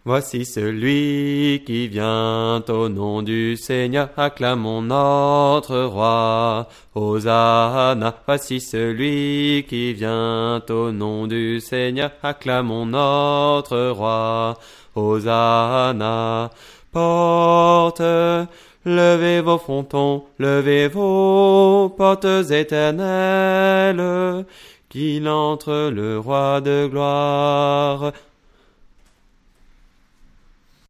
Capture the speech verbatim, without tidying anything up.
Voici celui qui vient au nom du Seigneur, acclamons notre roi. Hosanna, voici celui qui vient au nom du Seigneur, acclamons notre roi. Hosanna, portes, levez vos frontons, levez vos portes éternelles, qu'il entre le roi de gloire.